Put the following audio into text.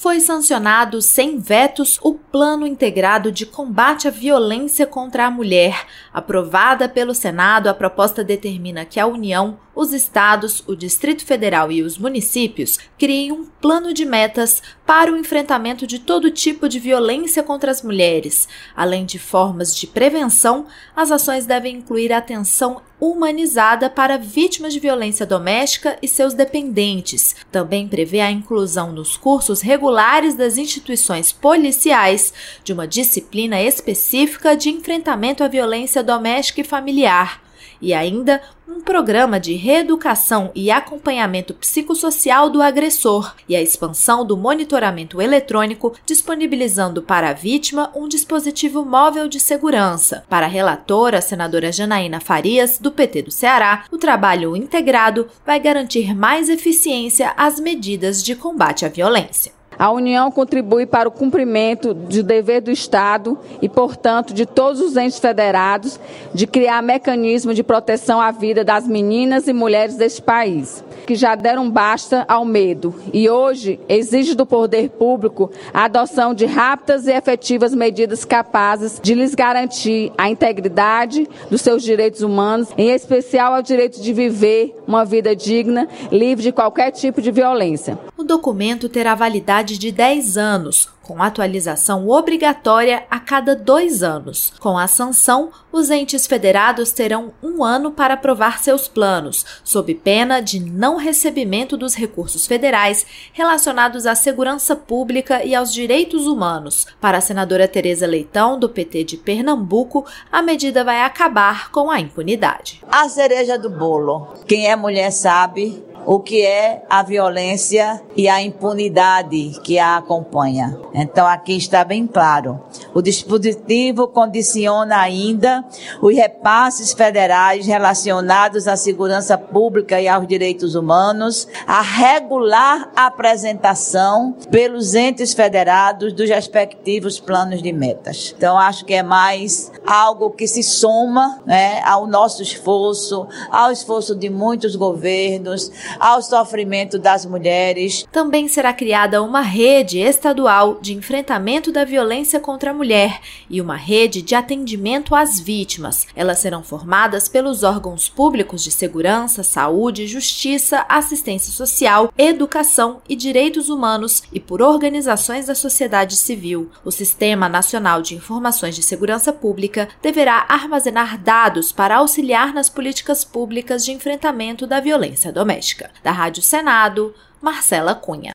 Foi sancionado sem vetos o Plano Integrado de Combate à Violência contra a Mulher. Aprovada pelo Senado, a proposta determina que a União, os estados, o Distrito Federal e os municípios criem um plano de metas para o enfrentamento de todo tipo de violência contra as mulheres. Além de formas de prevenção, as ações devem incluir atenção humanizada para vítimas de violência doméstica e seus dependentes. Também prevê a inclusão nos cursos regulares das instituições policiais de uma disciplina específica de enfrentamento à violência doméstica e familiar. E ainda um programa de reeducação e acompanhamento psicossocial do agressor e a expansão do monitoramento eletrônico, disponibilizando para a vítima um dispositivo móvel de segurança. Para a relatora, a senadora Janaína Farias, do PT do Ceará, o trabalho integrado vai garantir mais eficiência às medidas de combate à violência. A União contribui para o cumprimento do dever do Estado e, portanto, de todos os entes federados de criar mecanismos de proteção à vida das meninas e mulheres deste país, que já deram basta ao medo e hoje exige do poder público a adoção de rápidas e efetivas medidas capazes de lhes garantir a integridade dos seus direitos humanos, em especial ao direito de viver uma vida digna, livre de qualquer tipo de violência. O documento terá validade de 10 anos, com atualização obrigatória a cada 2 anos. Com a sanção, os entes federados terão 1 ano para aprovar seus planos, sob pena de não recebimento dos recursos federais relacionados à segurança pública e aos direitos humanos. Para a senadora Tereza Leitão, do PT de Pernambuco, a medida vai acabar com a impunidade. A cereja do bolo. Quem é mulher sabe o que é a violência e a impunidade que a acompanha. Então, aqui está bem claro. O dispositivo condiciona ainda os repasses federais relacionados à segurança pública e aos direitos humanos, a regular apresentação pelos entes federados dos respectivos planos de metas. Então, acho que é mais algo que se soma, ao nosso esforço, ao esforço de muitos governos, ao sofrimento das mulheres. Também será criada uma rede estadual de enfrentamento da violência contra a mulher e uma rede de atendimento às vítimas. Elas serão formadas pelos órgãos públicos de segurança, saúde, justiça, assistência social, educação e direitos humanos e por organizações da sociedade civil. O Sistema Nacional de Informações de Segurança Pública deverá armazenar dados para auxiliar nas políticas públicas de enfrentamento da violência doméstica. Da Rádio Senado, Marcela Cunha.